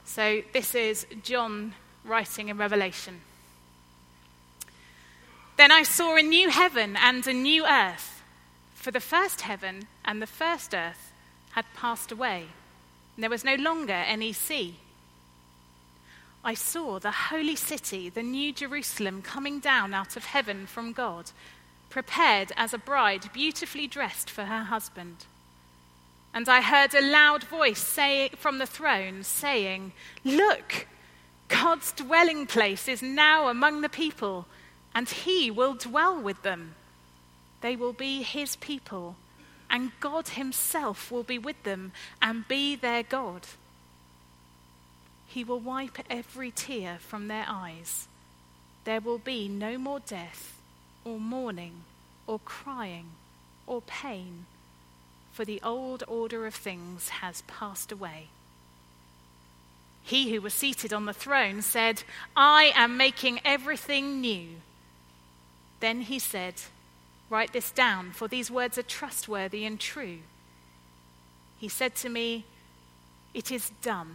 So this is John writing in Revelation. Then I saw a new heaven and a new earth, for the first heaven and the first earth had passed away, and there was no longer any sea. I saw the holy city, the new Jerusalem, coming down out of heaven from God, prepared as a bride beautifully dressed for her husband. And I heard a loud voice from the throne saying, "Look, God's dwelling place is now among the people, and he will dwell with them. They will be his people, and God himself will be with them and be their God. He will wipe every tear from their eyes. There will be no more death, or mourning, or crying, or pain, for the old order of things has passed away." He who was seated on the throne said, "I am making everything new." Then he said, "Write this down, for these words are trustworthy and true." He said to me, "It is done.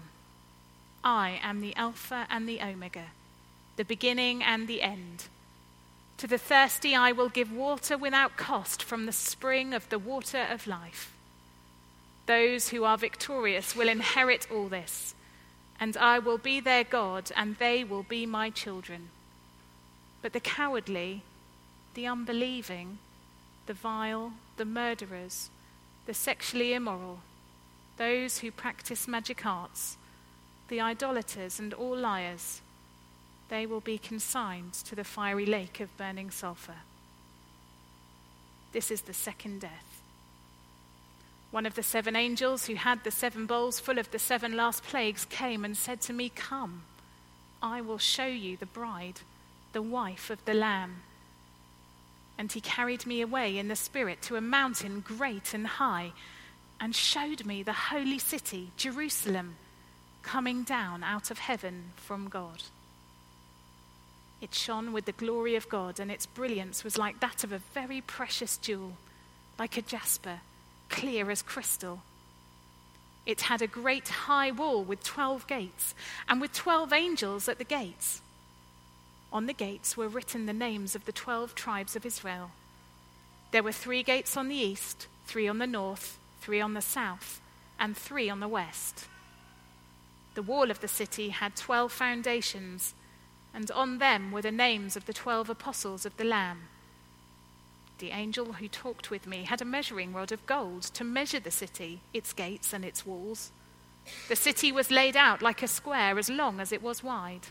I am the Alpha and the Omega, the beginning and the end. To the thirsty I will give water without cost from the spring of the water of life. Those who are victorious will inherit all this, and I will be their God, and they will be my children. But the cowardly, the unbelieving, the vile, the murderers, the sexually immoral, those who practice magic arts, the idolaters and all liars, they will be consigned to the fiery lake of burning sulfur. This is the second death. One of the 7 angels who had the 7 bowls full of the 7 last plagues came and said to me, "Come, I will show you the bride, the wife of the Lamb." And he carried me away in the spirit to a mountain great and high, and showed me the holy city, Jerusalem, coming down out of heaven from God. It shone with the glory of God, and its brilliance was like that of a very precious jewel, like a jasper, clear as crystal. It had a great high wall with 12 gates, and with 12 angels at the gates. On the gates were written the names of the 12 tribes of Israel. There were 3 gates on the east, 3 on the north, 3 on the south, and 3 on the west. The wall of the city had 12 foundations, and on them were the names of the 12 apostles of the Lamb. The angel who talked with me had a measuring rod of gold to measure the city, its gates and its walls. The city was laid out like a square as long as it was wide.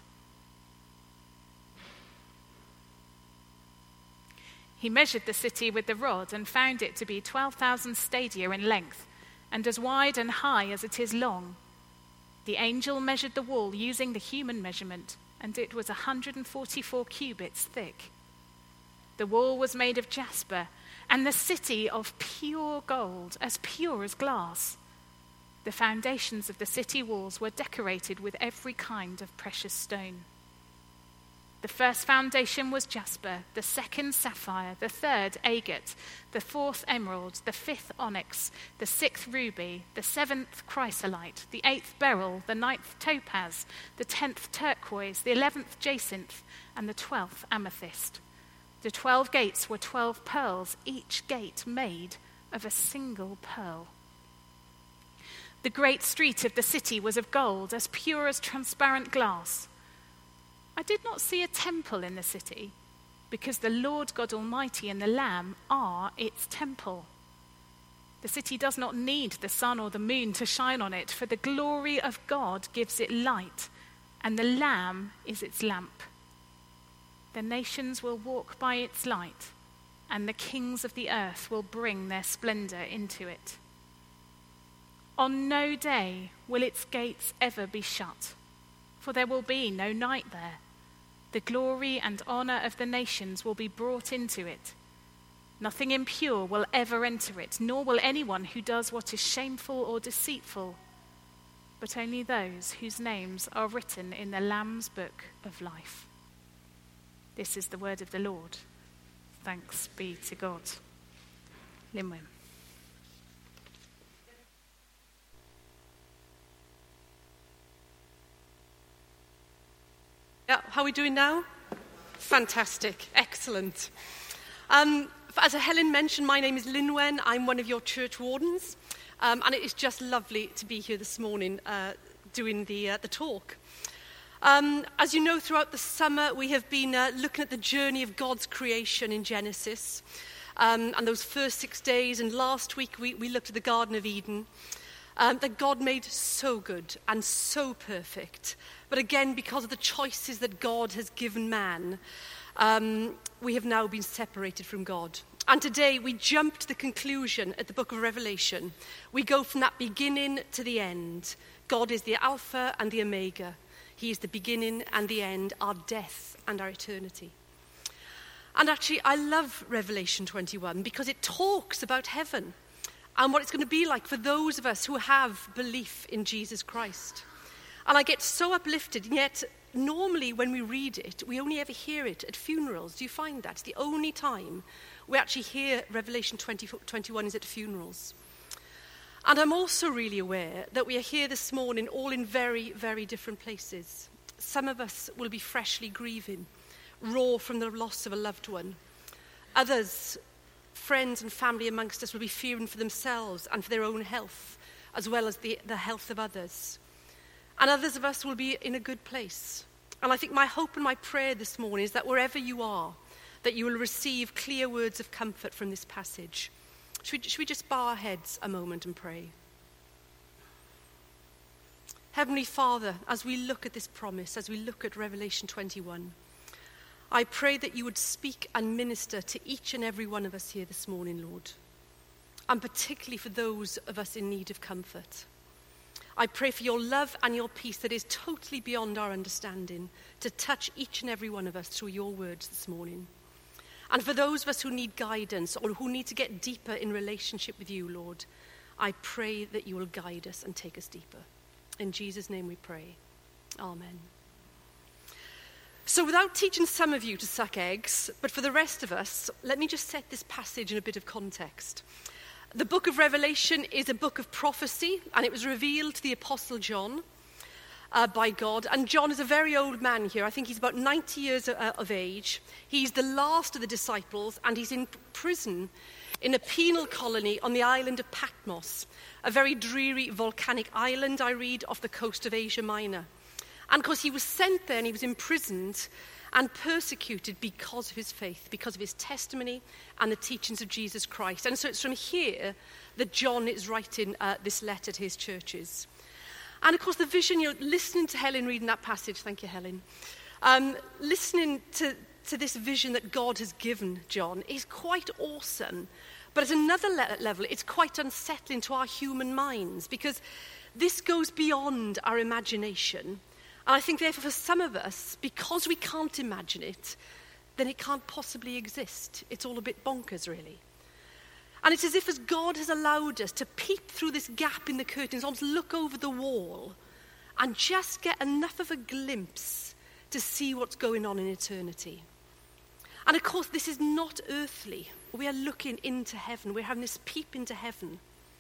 He measured the city with the rod and found it to be 12,000 stadia in length, and as wide and high as it is long. The angel measured the wall using the human measurement, and it was 144 cubits thick. The wall was made of jasper, and the city of pure gold, as pure as glass. The foundations of the city walls were decorated with every kind of precious stone. The first foundation was jasper, the second sapphire, the third agate, the fourth emerald, the fifth onyx, the sixth ruby, the seventh chrysolite, the eighth beryl, the ninth topaz, the 10th turquoise, the 11th jacinth, and the 12th amethyst. The 12 gates were 12 pearls, each gate made of a single pearl. The great street of the city was of gold, as pure as transparent glass. I did not see a temple in the city, because the Lord God Almighty and the Lamb are its temple. The city does not need the sun or the moon to shine on it, for the glory of God gives it light, and the Lamb is its lamp. The nations will walk by its light, and the kings of the earth will bring their splendor into it. On no day will its gates ever be shut, for there will be no night there. The glory and honor of the nations will be brought into it. Nothing impure will ever enter it, nor will anyone who does what is shameful or deceitful, but only those whose names are written in the Lamb's book of life. This is the word of the Lord. Thanks be to God. Limwim. Yeah, how are we doing now? Fantastic, excellent. As Helen mentioned, my name is Lynwen. I'm one of your church wardens, and it is just lovely to be here this morning doing the talk. As you know, throughout the summer, we have been looking at the journey of God's creation in Genesis, and those first 6 days, and last week we looked at the Garden of Eden, that God made so good and so perfect. But again, because of the choices that God has given man, we have now been separated from God. And today we jump to the conclusion at the book of Revelation. We go from that beginning to the end. God is the Alpha and the Omega. He is the beginning and the end, our death and our eternity. And actually, I love Revelation 21 because it talks about heaven and what it's going to be like for those of us who have belief in Jesus Christ. And I get so uplifted, and yet normally when we read it, we only ever hear it at funerals. Do you find that? It's the only time we actually hear Revelation 21 is at funerals. And I'm also really aware that we are here this morning all in very, very different places. Some of us will be freshly grieving, raw from the loss of a loved one. Others, friends and family amongst us, will be fearing for themselves and for their own health, as well as the health of others. And others of us will be in a good place. And I think my hope and my prayer this morning is that wherever you are, that you will receive clear words of comfort from this passage. Should we just bow our heads a moment and pray? Heavenly Father, as we look at this promise, as we look at Revelation 21, I pray that you would speak and minister to each and every one of us here this morning, Lord, and particularly for those of us in need of comfort. I pray for your love and your peace that is totally beyond our understanding to touch each and every one of us through your words this morning. And for those of us who need guidance or who need to get deeper in relationship with you, Lord, I pray that you will guide us and take us deeper. In Jesus' name we pray. Amen. So without teaching some of you to suck eggs, but for the rest of us, let me just set this passage in a bit of context. The book of Revelation is a book of prophecy, and it was revealed to the Apostle John by God. And John is a very old man here. I think he's about 90 years of age. He's the last of the disciples, and he's in prison in a penal colony on the island of Patmos, a very dreary volcanic island, I read, off the coast of Asia Minor. And of course, he was sent there and he was imprisoned and persecuted because of his faith, because of his testimony and the teachings of Jesus Christ. And so it's from here that John is writing this letter to his churches. And of course, the vision, you're listening to Helen reading that passage. Thank you, Helen. Listening to this vision that God has given John is quite awesome. But at another level, it's quite unsettling to our human minds because this goes beyond our imagination. And I think, therefore, for some of us, because we can't imagine it, then it can't possibly exist. It's all a bit bonkers, really. And it's as if as God has allowed us to peep through this gap in the curtains, almost look over the wall, and just get enough of a glimpse to see what's going on in eternity. And of course, this is not earthly. We are looking into heaven. We're having this peep into heaven.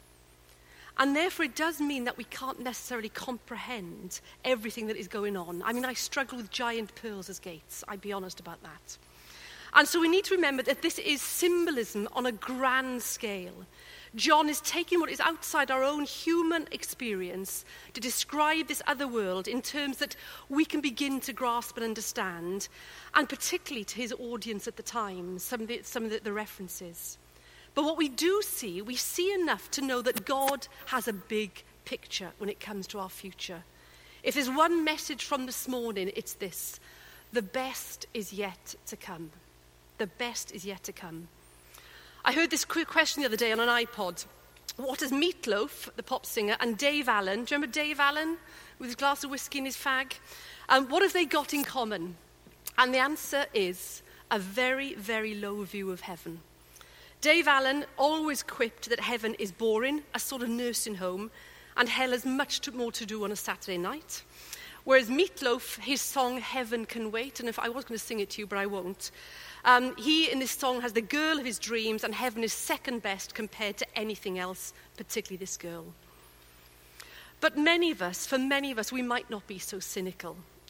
And therefore, it does mean that we can't necessarily comprehend everything that is going on. I mean, I struggle with giant pearls as gates. I'd be honest about that. And so we need to remember that this is symbolism on a grand scale. John is taking what is outside our own human experience to describe this other world in terms that we can begin to grasp and understand, and particularly to his audience at the time, some of the references. But what we do see, we see enough to know that God has a big picture when it comes to our future. If there's one message from this morning, it's this: the best is yet to come. The best is yet to come. I heard this quick question the other day on an iPod. What does Meat Loaf, the pop singer, and Dave Allen, do you remember Dave Allen with his glass of whiskey in his fag? What have they got in common? And the answer is a very, very low view of heaven. Dave Allen always quipped that heaven is boring, a sort of nursing home, and hell has much more to do on a Saturday night. Whereas Meat Loaf, his song Heaven Can Wait, and if I was going to sing it to you, but I won't, he in this song has the girl of his dreams, and heaven is second best compared to anything else, particularly this girl. But for many of us, we might not be so cynical.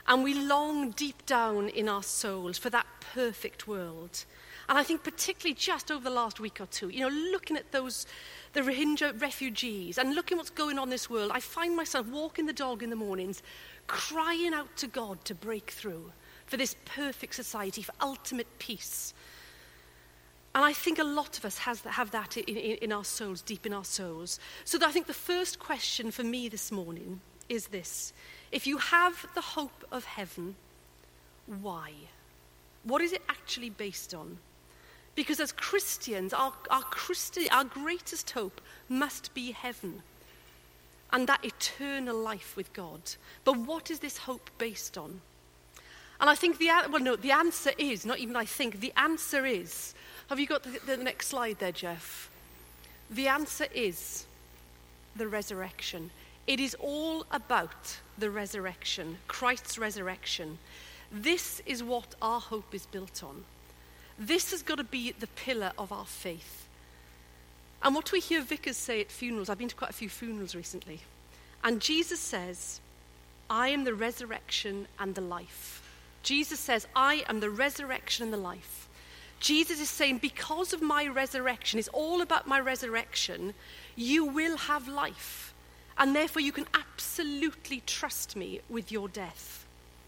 And we long deep down in our souls for that perfect world. And I think particularly just over the last week or two, looking at the Rohingya refugees and looking what's going on in this world, I find myself walking the dog in the mornings, crying out to God to break through for this perfect society, for ultimate peace. And I think a lot of us have that in our souls, deep in our souls. So I think the first question for me this morning is this. If you have the hope of heaven, why? What is it actually based on? Because as Christians, our greatest hope must be heaven and that eternal life with God. But what is this hope based on? And I think the answer is, not even I think, the answer is, have you got the next slide there, Jeff? The answer is the resurrection. It is all about the resurrection, Christ's resurrection. This is what our hope is built on. This has got to be the pillar of our faith. And what we hear vicars say at funerals, I've been to quite a few funerals recently, and Jesus says, I am the resurrection and the life. Jesus says, I am the resurrection and the life. Jesus is saying, because of my resurrection, it's all about my resurrection, you will have life. And therefore you can absolutely trust me with your death.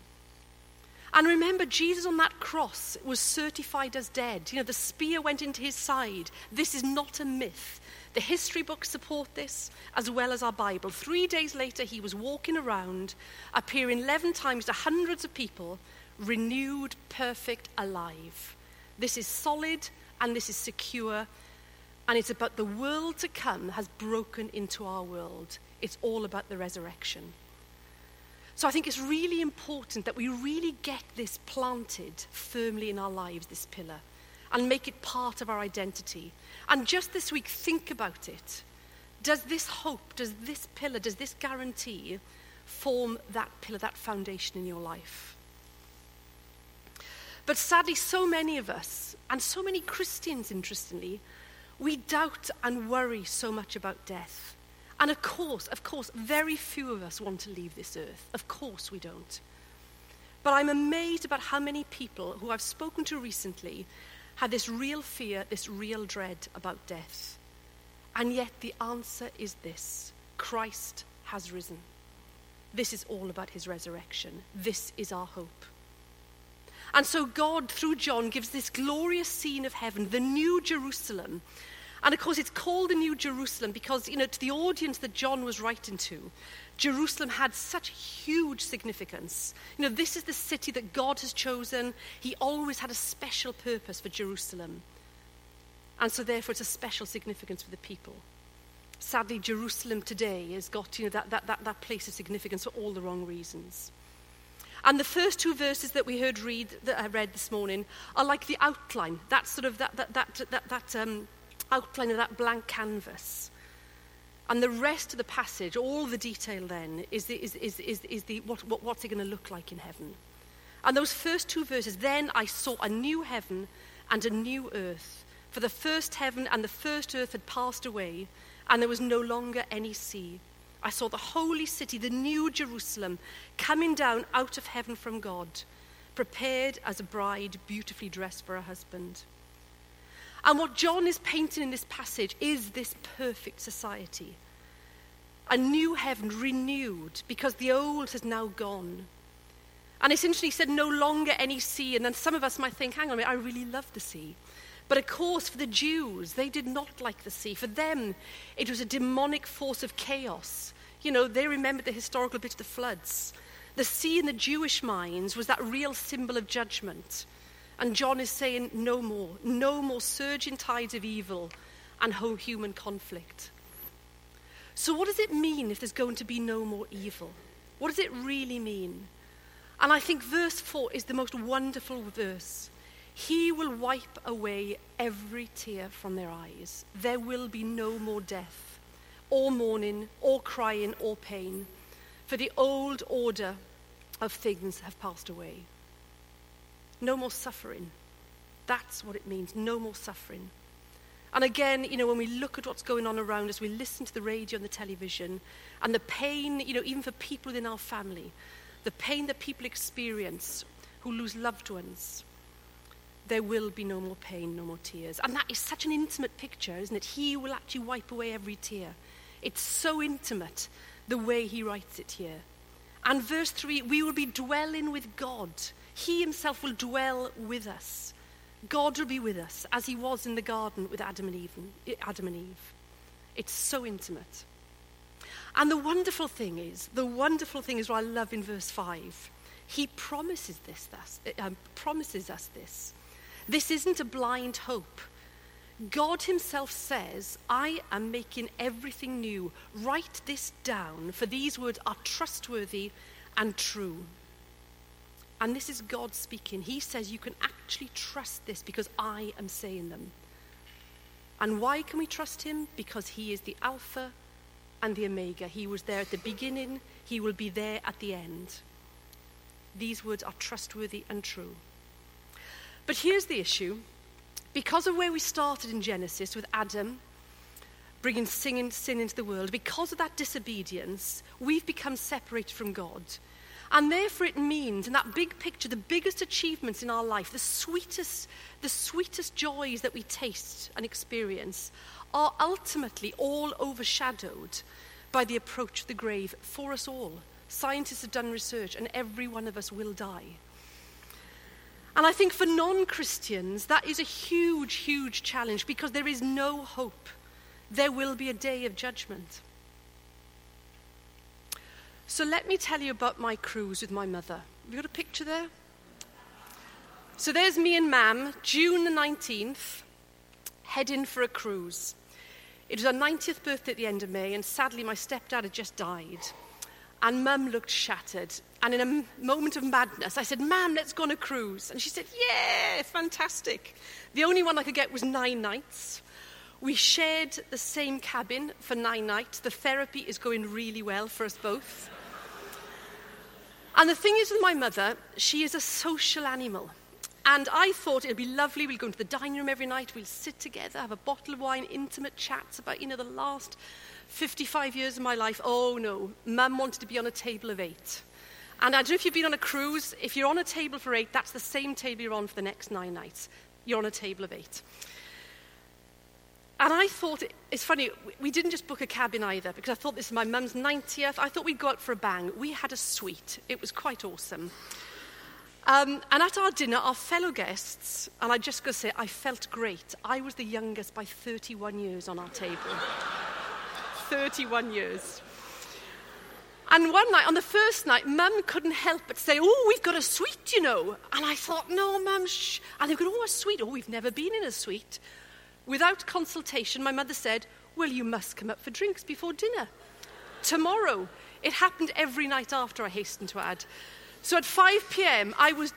And remember, Jesus on that cross was certified as dead. The spear went into his side. This is not a myth. The history books support this, as well as our Bible. 3 days later, he was walking around, appearing 11 times to hundreds of people, renewed, perfect, alive. This is solid and this is secure. And it's about the world to come has broken into our world. It's all about the resurrection. So I think it's really important that we really get this planted firmly in our lives, this pillar, and make it part of our identity. And just this week, think about it. Does this hope, does this pillar, does this guarantee form that pillar, that foundation in your life? But sadly, so many of us, and so many Christians, interestingly, we doubt and worry so much about death. And of course, very few of us want to leave this earth. Of course we don't. But I'm amazed about how many people who I've spoken to recently had this real fear, this real dread about death. And yet the answer is this: Christ has risen. This is all about his resurrection. This is our hope. And so God, through John, gives this glorious scene of heaven, the New Jerusalem. And of course, it's called the New Jerusalem because, to the audience that John was writing to, Jerusalem had such huge significance. This is the city that God has chosen. He always had a special purpose for Jerusalem. And so therefore, it's a special significance for the people. Sadly, Jerusalem today has got, that place of significance for all the wrong reasons. And the first two verses that we that I read this morning are like the outline. That's sort of that outline of that blank canvas. And the rest of the passage, all the detail then, is what's it going to look like in heaven. And those first two verses, then I saw a new heaven and a new earth. For the first heaven and the first earth had passed away, and there was no longer any sea. I saw the holy city, the New Jerusalem, coming down out of heaven from God, prepared as a bride beautifully dressed for her husband. And what John is painting in this passage is this perfect society. A new heaven renewed because the old has now gone. And essentially he said no longer any sea. And then some of us might think, hang on a minute, I really love the sea. But of course for the Jews, they did not like the sea. For them, it was a demonic force of chaos. They remembered the historical bit of the floods. The sea in the Jewish minds was that real symbol of judgment. And John is saying no more surging tides of evil and human conflict. So what does it mean if there's going to be no more evil? What does it really mean? And I think verse 4 is the most wonderful verse. He will wipe away every tear from their eyes. There will be no more death, or mourning, or crying, or pain, for the old order of things have passed away. No more suffering. That's what it means, no more suffering. And again, when we look at what's going on around us, we listen to the radio and the television, and the pain, even for people within our family, the pain that people experience who lose loved ones, there will be no more pain, no more tears. And that is such an intimate picture, isn't it? He will actually wipe away every tear. It's so intimate, the way he writes it here. And verse 3, we will be dwelling with God. He himself will dwell with us. God will be with us as he was in the garden with Adam and Eve. It's so intimate. And the wonderful thing is what I love in verse 5. He promises us this. This isn't a blind hope. God himself says, I am making everything new. Write this down, for these words are trustworthy and true. And this is God speaking. He says you can actually trust this because I am saying them. And why can we trust him? Because he is the Alpha and the Omega. He was there at the beginning. He will be there at the end. These words are trustworthy and true. But here's the issue. Because of where we started in Genesis with Adam bringing sin into the world, because of that disobedience, we've become separated from God. And therefore it means, in that big picture, the biggest achievements in our life, the sweetest joys that we taste and experience are ultimately all overshadowed by the approach to the grave for us all. Scientists have done research and every one of us will die. And I think for non-Christians, that is a huge, huge challenge because there is no hope. There will be a day of judgment. So let me tell you about my cruise with my mother. Have you got a picture there? So there's me and Mam, June the 19th, heading for a cruise. It was our 90th birthday at the end of May, and sadly my stepdad had just died. And Mum looked shattered. And in a moment of madness, I said, Mam, let's go on a cruise. And she said, yeah, fantastic. The only one I could get was 9 nights. We shared the same cabin for 9 nights. The therapy is going really well for us both. And the thing is with my mother, she is a social animal. And I thought it'd be lovely. We'll go into the dining room every night. We'll sit together, have a bottle of wine, intimate chats about, the last 55 years of my life. Oh, no. Mum wanted to be on a table of 8. And I don't know if you've been on a cruise. If you're on a table for 8, that's the same table you're on for the next 9 nights. You're on a table of 8. And I thought, it's funny, we didn't just book a cabin either, because I thought this is my mum's 90th. I thought we'd go out for a bang. We had a suite. It was quite awesome. And at our dinner, our fellow guests, and I just got to say, I felt great. I was the youngest by 31 years on our table. 31 years. And one night, on the first night, Mum couldn't help but say, oh, we've got a suite, And I thought, no, Mum, shh. And they go, oh, a suite. Oh, we've never been in a suite. Without consultation, my mother said, well, you must come up for drinks before dinner. Tomorrow. It happened every night after, I hasten to add. So at 5 p.m., I was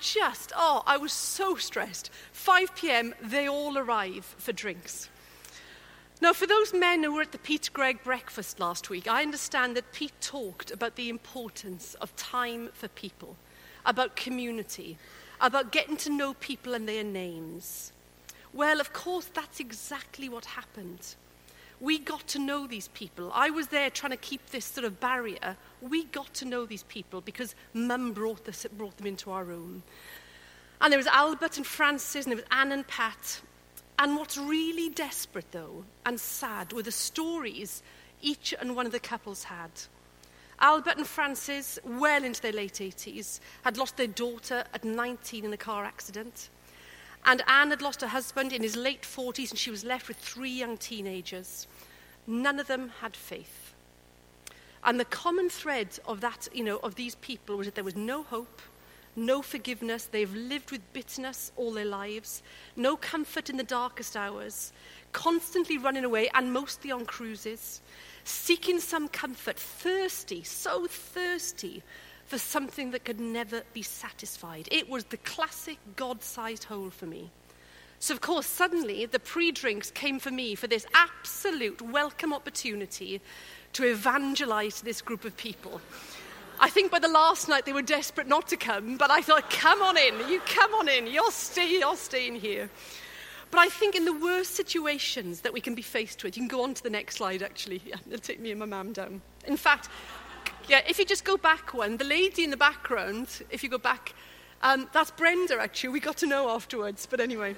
so stressed. 5 p.m., they all arrive for drinks. Now, for those men who were at the Pete Greig breakfast last week, I understand that Pete talked about the importance of time for people, about community, about getting to know people and their names. Well, of course, that's exactly what happened. We got to know these people. I was there trying to keep this sort of barrier. We got to know these people because Mum brought them into our room. And there was Albert and Francis, and there was Anne and Pat. And what's really desperate, though, and sad, were the stories each and one of the couples had. Albert and Francis, well into their late 80s, had lost their daughter at 19 in a car accident. And Anne had lost her husband in his late 40s, and she was left with 3 young teenagers. None of them had faith. And the common thread of that, of these people was that there was no hope, no forgiveness. They've lived with bitterness all their lives, no comfort in the darkest hours, constantly running away, and mostly on cruises, seeking some comfort, thirsty, so thirsty for something that could never be satisfied. It was the classic God-sized hole for me. So, of course, suddenly the pre-drinks came for me for this absolute welcome opportunity to evangelize this group of people. I think by the last night they were desperate not to come, but I thought, come on in, you're staying here. But I think in the worst situations that we can be faced with, you can go on to the next slide, actually. Yeah, it'll take me and my mum down. In fact, Yeah, if you just go back one, the lady in the background, if you go back, that's Brenda, actually. We got to know afterwards, but anyway.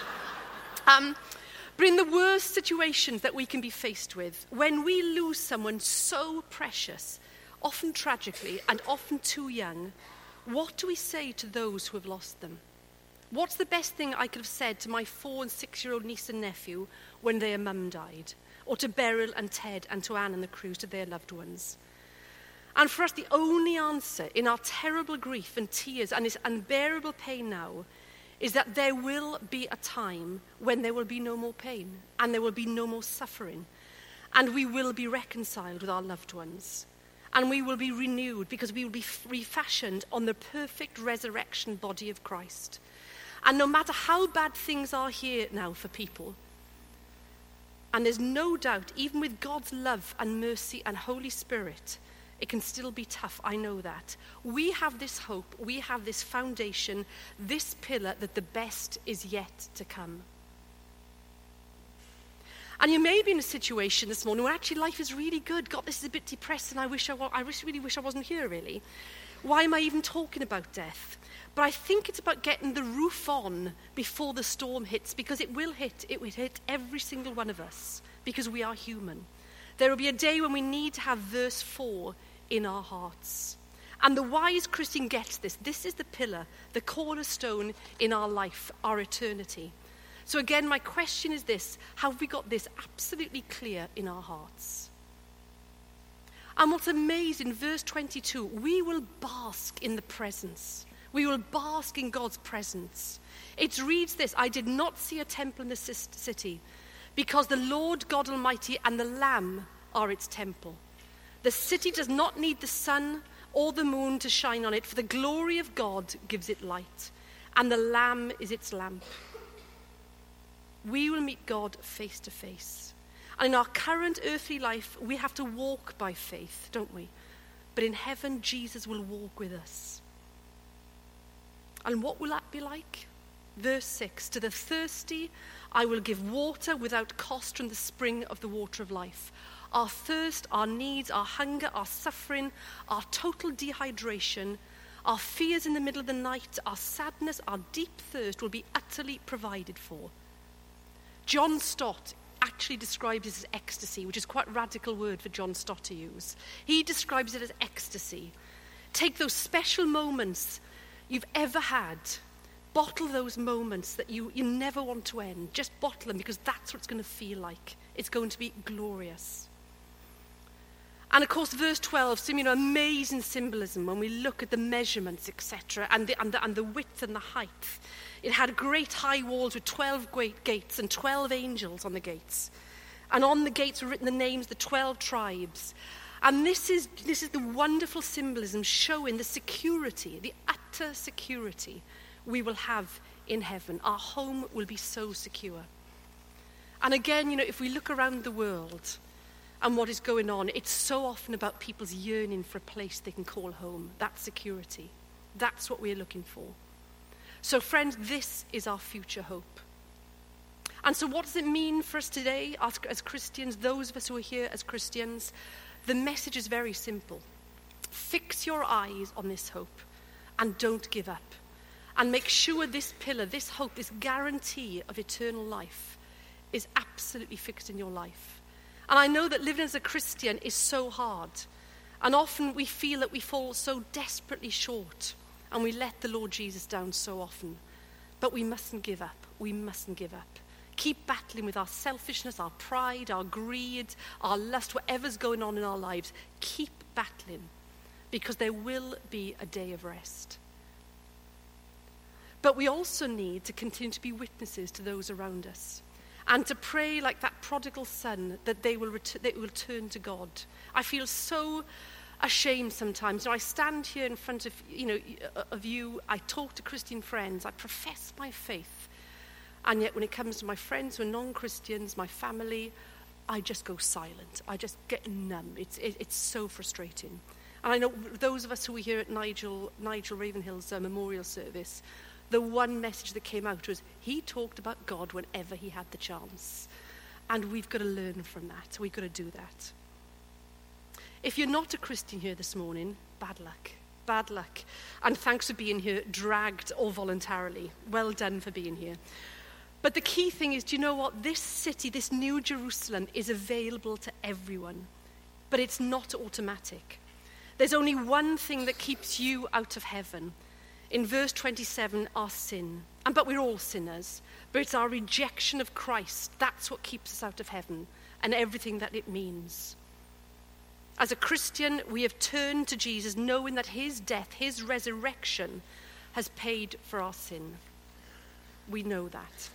But in the worst situations that we can be faced with, when we lose someone so precious, often tragically and often too young, what do we say to those who have lost them? What's the best thing I could have said to my 4- and 6-year-old niece and nephew when their mum died? Or to Beryl and Ted and to Anne and the crew, to their loved ones? And for us, the only answer in our terrible grief and tears and this unbearable pain now is that there will be a time when there will be no more pain and there will be no more suffering, and we will be reconciled with our loved ones, and we will be renewed because we will be refashioned on the perfect resurrection body of Christ. And no matter how bad things are here now for people, and there's no doubt, even with God's love and mercy and Holy Spirit, it can still be tough, I know that. We have this hope, we have this foundation, this pillar that the best is yet to come. And you may be in a situation this morning where actually life is really good. God, this is a bit depressing. I really wish I wasn't here, really. Why am I even talking about death? But I think it's about getting the roof on before the storm hits, because it will hit. It will hit every single one of us, because we are human. There will be a day when we need to have verse 4 in our hearts. And the wise Christian gets this. This is the pillar, the cornerstone in our life, our eternity. So again, my question is this: have we got this absolutely clear in our hearts? And what's amazing, verse 22, we will bask in the presence. We will bask in God's presence. It reads this: I did not see a temple in the city, because the Lord God Almighty and the Lamb are its temple. The city does not need the sun or the moon to shine on it, for the glory of God gives it light, and the Lamb is its lamp. We will meet God face to face. And in our current earthly life, we have to walk by faith, don't we? But in heaven, Jesus will walk with us. And what will that be like? Verse 6, to the thirsty I will give water without cost from the spring of the water of life. Our thirst, our needs, our hunger, our suffering, our total dehydration, our fears in the middle of the night, our sadness, our deep thirst will be utterly provided for. John Stott actually describes this as ecstasy, which is quite a radical word for John Stott to use. He describes it as ecstasy. Take those special moments you've ever had, bottle those moments that you never want to end. Just bottle them, because that's what it's going to feel like. It's going to be glorious. And of course, verse 12, some amazing symbolism when we look at the measurements, etc., and the width and the height. It had great high walls with 12 great gates and 12 angels on the gates. And on the gates were written the names of the 12 tribes. And this is the wonderful symbolism showing the security, the utter security we will have in heaven. Our home will be so secure. And again, if we look around the world and what is going on, it's so often about people's yearning for a place they can call home. That security. That's what we're looking for. So friends, this is our future hope. And so what does it mean for us today as Christians, those of us who are here as Christians? The message is very simple. Fix your eyes on this hope and don't give up. And make sure this pillar, this hope, this guarantee of eternal life is absolutely fixed in your life. And I know that living as a Christian is so hard. And often we feel that we fall so desperately short. And we let the Lord Jesus down so often. But we mustn't give up. We mustn't give up. Keep battling with our selfishness, our pride, our greed, our lust, whatever's going on in our lives. Keep battling, because there will be a day of rest. But we also need to continue to be witnesses to those around us, and to pray like that prodigal son that they will turn to God. I feel so ashamed sometimes. I stand here in front of you. I talk to Christian friends. I profess my faith. And yet when it comes to my friends who are non-Christians, my family, I just go silent. I just get numb. It's so frustrating. And I know those of us who were here at Nigel Ravenhill's memorial service, the one message that came out was he talked about God whenever he had the chance. And we've got to learn from that. We've got to do that. If you're not a Christian here this morning, bad luck. Bad luck. And thanks for being here, dragged or voluntarily. Well done for being here. But the key thing is, do you know what? This city, this New Jerusalem, is available to everyone. But it's not automatic. There's only one thing that keeps you out of heaven. In verse 27, our sin. But we're all sinners. But it's our rejection of Christ. That's what keeps us out of heaven and everything that it means. As a Christian, we have turned to Jesus knowing that his death, his resurrection, has paid for our sin. We know that.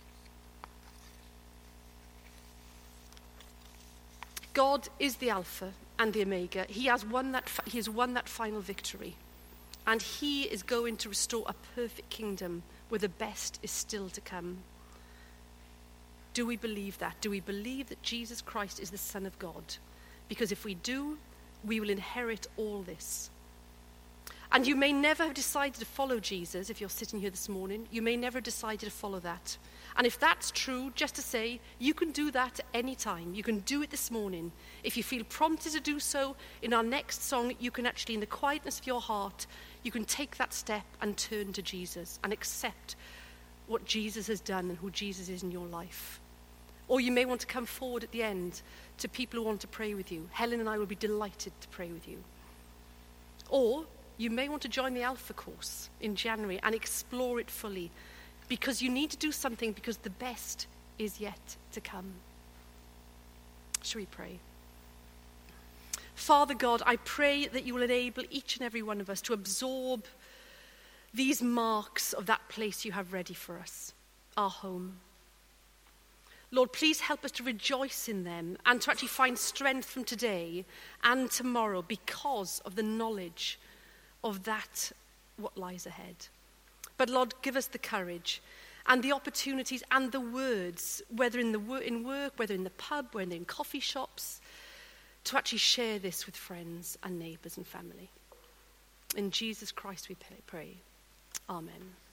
God is the Alpha and the Omega. He has won that final victory. And he is going to restore a perfect kingdom where the best is still to come. Do we believe that? Do we believe that Jesus Christ is the Son of God? Because if we do, we will inherit all this. And you may never have decided to follow Jesus if you're sitting here this morning. You may never have decided to follow that. And if that's true, just to say, you can do that at any time. You can do it this morning. If you feel prompted to do so, in our next song, you can actually, in the quietness of your heart, you can take that step and turn to Jesus and accept what Jesus has done and who Jesus is in your life. Or you may want to come forward at the end to people who want to pray with you. Helen and I will be delighted to pray with you. Or you may want to join the Alpha course in January and explore it fully, because you need to do something, because the best is yet to come. Shall we pray? Father God, I pray that you will enable each and every one of us to absorb these marks of that place you have ready for us, our home. Lord, please help us to rejoice in them and to actually find strength from today and tomorrow because of the knowledge of that, what lies ahead. But Lord, give us the courage and the opportunities and the words, whether in work, whether in the pub, whether in coffee shops, to actually share this with friends and neighbours and family. In Jesus Christ we pray. Amen.